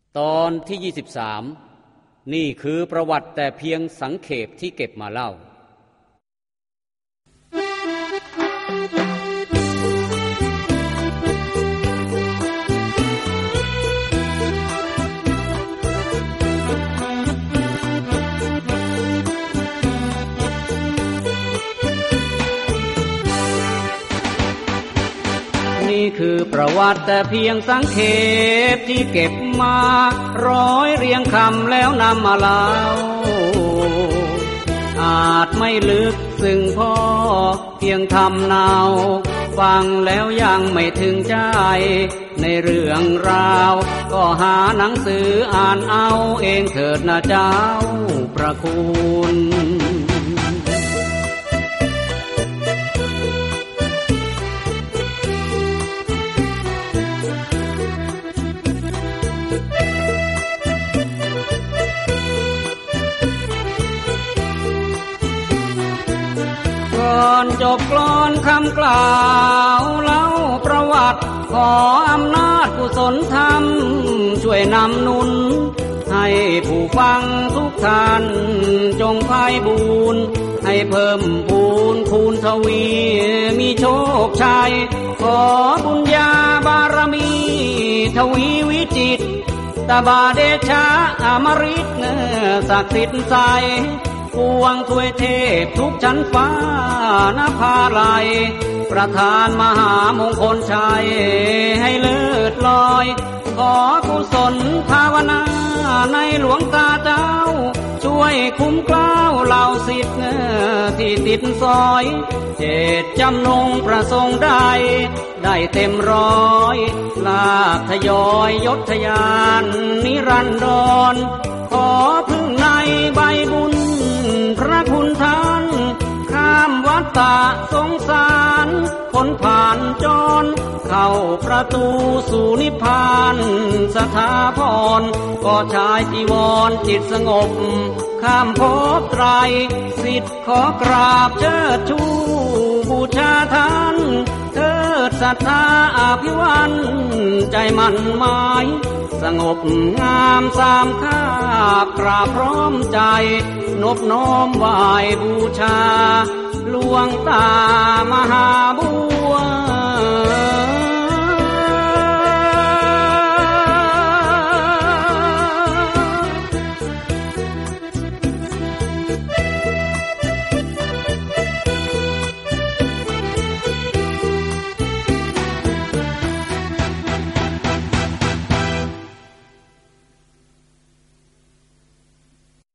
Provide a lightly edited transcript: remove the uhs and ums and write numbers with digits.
ตอนที่23นี่คือประวัติแต่เพียงสังเขปที่เก็บมาเล่านี่คือประวัติแต่เพียงสังเขปที่เก็บมาร้อยเรียงคำแล้วนำมาเล่าอาจไม่ลึกซึ้งพอเพียงทำเนาฟังแล้วยังไม่ถึงใจในเรื่องราวก็หาหนังสืออ่านเอาเองเถิดนะเจ้าประคุณก่อนจบกลอนคำกล่าวเล่าประวัติขออำนาจกุศลธรรมช่วยนำหนุนให้ผู้ฟังทุกท่านจงไพบูรณ์ให้เพิ่มพูนคูณทวีมีโชคชัยขอบุญญาบารมีทวีวิจิตรตบาเดชะอมฤตศักดิ์สิทธิ์ใสปวงทวยเทพทุกชั้นฟ้านภาลัยประทานมหามงคลชัยให้เลิศลอยขอกุศลภาวนาในหลวงตาเจ้าช่วยคุ้มเกล้าเหล่าศิษย์ที่ติดซอยเจตจำนงประสงค์ได้เต็มร้อยลาภทยอยยศทยานนิรันดรขอพึ่งในใบบุญพระคุณท่านข้ามวัฏฏะสงสารพ้นผ่านจรเข้าประตูสู่นิพพานสถาพรก็ชายจีวรจิตสงบข้ามภพไตรสิทธิ์ขอกราบเชิดชูบูชาท่านเถิดศรัทธาอภิวันใจมั่นหมายสงบงามสามข้ากราบพร้อมใจนบน้อมไหว้บูชาหลวงตามหาบัว